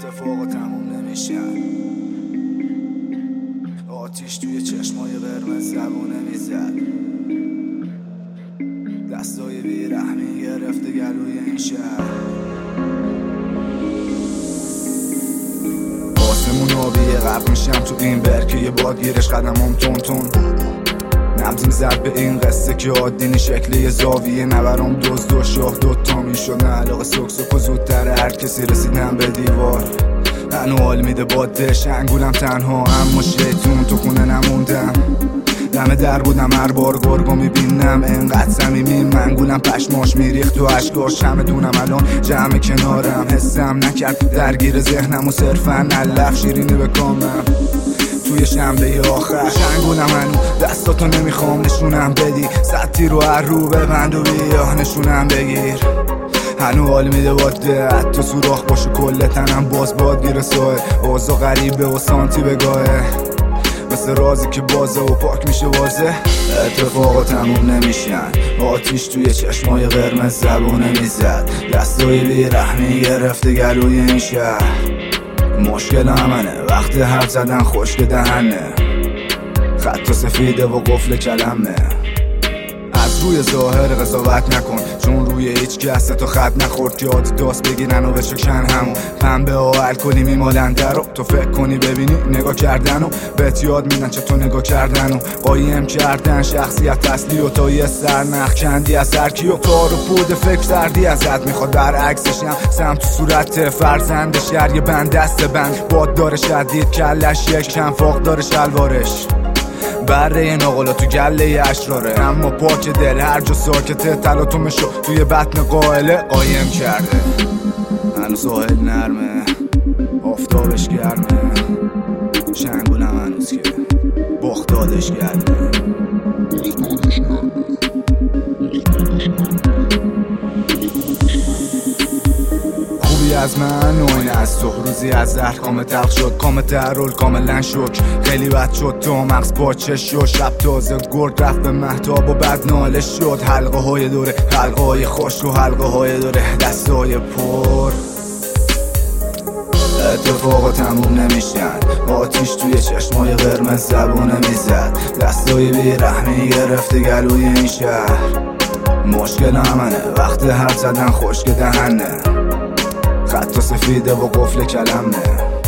اتفاق تموم نمیشن. آتیش توی چشمای قرمز زبونه میزد، دستای بیرحمی گرفته گلوی این شهر. آسمون آبیه غرق میشم تو این برکه یه بادگیرش قدمم تون تون. نبض میزد به این قصه که عادینی شکل یه زاویه نبرم دزد و شاه دوتا میشد. نه علاقه سکسک و زودتر هر کسی رسیدم به دیوار. هنو حال میده بادش انگولم تنها، اما شیطون تو خونه نموندم. دم در بودم هر بار گرگو میبینم انقدر صمیمی منگولم پشماش میریخت تو اشکاش. همه دونم الان جمع کنارم، حسم نکرد درگیر ذهنم و صرفا علف شیرینی بکامم. توی شنبه آخر شنگونم هنو دستاتو نمیخوام نشونم بدی، سطی رو هر رو ببند و بیا نشونم بگیر. هنو حال میده باده حتی سوراخ باشه کل تنم باز باد گیره سایه. اوضاع غریبه و سانتی بگاهه مثل رازی که بازه و پاک میشه واضح. اتفاقا تموم نمیشن، آتیش توی چشمای قرمز زبونه میزد، دستای بیرحمی گرفته گلوی این شهر. مشکل همنه وقت حرف زدن خشک دهنه، خط و سفیده و قفل کلمه. از روی ظاهر قضاوت نکن چون روی هیچ کس تو خط نخورد که آدیداس بگیرن و بشکن همون پنبه ها الکلی میمالن در رو. تو فکر کنی ببینی نگاه کردن و بهت یاد میدن چطور نگاه کردن و قایم کردن شخصیت اصلی و تا یه سرنخ کندی از هرکی و تار و پود فکر سردی ازت میخواد برعکسشم سمت تو صورت فرزند شهر. یه بند دست بند باد داره شدید کلش یک کم فاق داره شلوارش بره ناقلا تو گله اشراره. اما پاک دل هر جا ساکته تلاطمشو توی بطن قائله قایم کرده. هنوز ساحل نرمه آفتابش گرمه، شنگولم هنوز که بختادش گرمه. خوبی از من نوعین از تو روزی از زهر کام تلخ شد، کام ترول کاملا شک. خیلی بد شد تو مغز باچش شد، شب تازه گرد رفت به مهتاب و بعد ناله شد. حلقه های دوره حلقه های خوش و حلقه های دوره دستای پر. اتفاقا تموم نمیشن، آتیش توی چشمای قرمز زبونه میزد، دستای بیرحمی گرفته گلوی این شهر. مشکل همنه وقت حرف زدن خشک دهنه، خط و سفیده و قفل کلمه.